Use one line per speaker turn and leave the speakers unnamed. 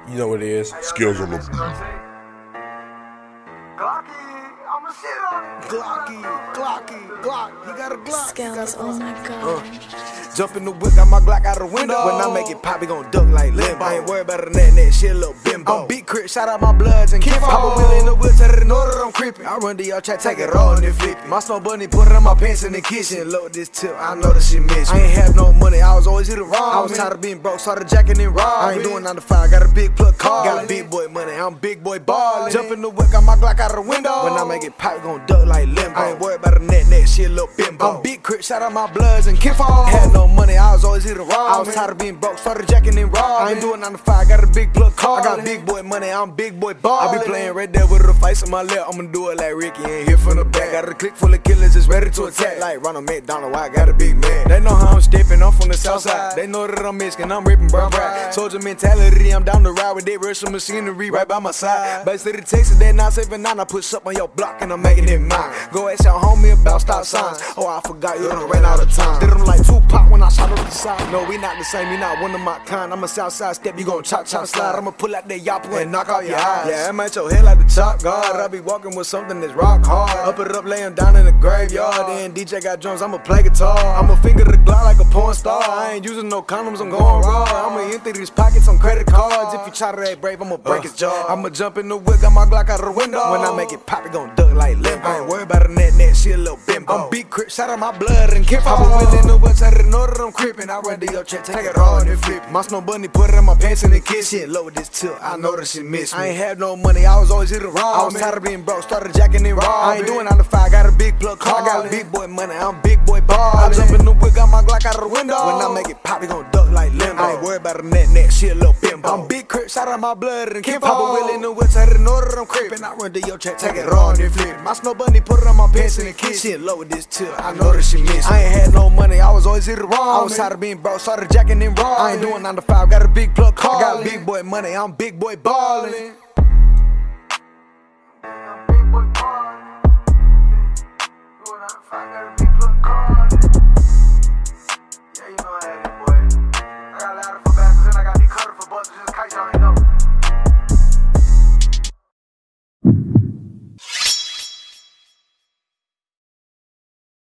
You know what it is.
Skills on the beat.
Glock, you got a Glock.
Scales, oh my god.
Jump in the whip, got my Glock out the window. When I make it pop, it gon' duck like limbo. I ain't worried about a net, shit, a little bimbo. I'm big crit, shout out my bloods and kin. Pop a wheel in the whip, tell the know that I'm creeping. I run to your chat, take it all and then flip it. My snow bunny put it on my pants in the kitchen. Load this tip, I know that shit miss me. I ain't have no money, I was always hit it wrong. I was tired of being broke, started jacking and robbing. I ain't doing 9 to 5, got a big plug car. Got big boy money, I'm big boy ballin'. Jump in the whip, got my Glock out the window. When I make it pop, it gon' duck like limbo. I ain't worried about a net, shit, a little bimbo. I'm big crit, shout out my bloods and kin. Had no money, I was always hit it wrong. I was tired of being broke, started jacking and robbing. I ain't doing 9 to 5, got a big plug car. I got big boy money, I'm big boy ballin'. I be playing Red Dead with a face on my left, I'ma do it like Ricky, ain't here from the back. Got a clique full of killers, just ready to attack. Like Ronald McDonald, I got a big man. They know how I'm stepping, I'm from the south side. They know that I'm Mexican, I'm ripping brown pride. Soldier mentality, I'm down the ride with that Russian machinery right by my side. Base City, Texas, that 979, I put up on your block and I'm making it mine. Go ask your homie about stop signs. Oh, I forgot you done ran out of time. Did them like Tupac when I shot up the side. No, we not the same, you not one of my kind. I'm a south side step, you gon' chop, chop, slide. I'ma pull out that yappa and knock out your eyes. Yeah, I'm at your head like the chop guard. I be walking with something that's rock hard. Up it up, laying down in the graveyard. Then DJ got drums, I'ma play guitar. I'ma finger the Glock like a porn star. I ain't using no condoms, I'm going raw. I'ma empty these pockets on credit cards. If you try to act brave, I'ma break his jaw. I'ma jump in the whip, got my Glock out the window. When I make it pop, it gon' duck like limbo. I ain't worried about a net, shit, a little bimbo. I'm big crit, shout out my blood and kin. Pop a wheel in the whip, tell the know that I'm creeping. I run to your check, take it all and then flip it. My snow bunny put it on my pants in the kitchen. Load this tip, I know that shit miss me. I ain't have no money, I was always hit it wrong. I was tired of being broke, started jacking and robbing. I ain't doing 9 to 5, got a big plug car. I got big boy money, I'm big boy ballin'. I jump in the whip, got my Glock out the window. When I make it pop, it gon' duck like limbo. I ain't worried about a net, shit, a little bimbo. I'm big crit, shout out my blood and kin. Pop a wheel in the whip, tell the know that I'm creeping. I run to your check, take it all and then flip it. My snow bunny put it on my pants in the kitchen. Load this tip, I know that shit miss me. I ain't had no money, I was always hit it wrong. I was tired of being broke, started jacking and robbing. I ain't doing 9 to 5, got a big plug car. I got big boy money, I'm big boy ballin'.